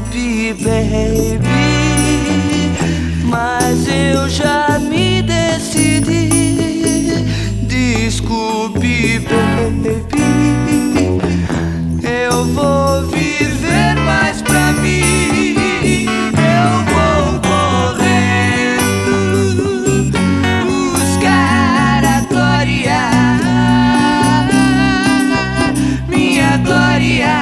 Desculpe, baby, mas eu já me decidi. Desculpe, baby, eu vou viver mais pra mim. Eu vou correndo buscar a glória, minha glória.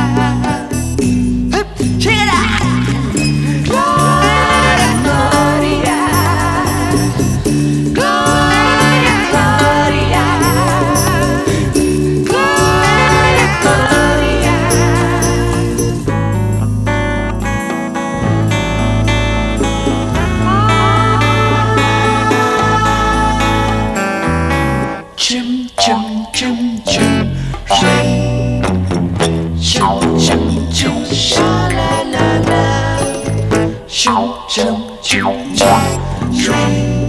Chum chum chum chum, rain. Chum chum chum, sha la la la. Chum chum chum chum, rain.